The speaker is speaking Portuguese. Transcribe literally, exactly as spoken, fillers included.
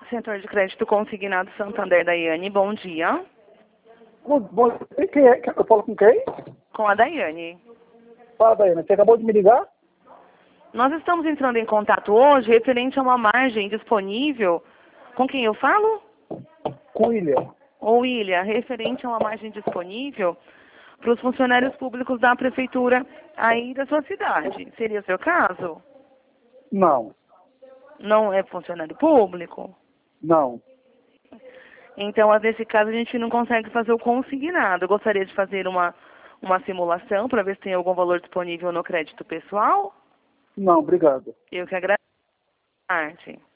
Setor de Crédito Consignado Santander, Daiane, bom dia. Bom, bom, quem é? Eu falo com quem? Com a Daiane. Fala, Daiane, você acabou de me ligar? Nós estamos entrando em contato hoje referente a uma margem disponível. Com quem eu falo? Com o William. Ô, William, referente a uma margem disponível para os funcionários públicos da prefeitura aí da sua cidade. Seria o seu caso? Não, Não é funcionário público? não. Então, nesse caso, a gente não consegue fazer o consignado. Eu gostaria de fazer uma, uma simulação para ver se tem algum valor disponível no crédito pessoal. Não, obrigado. Eu que agradeço.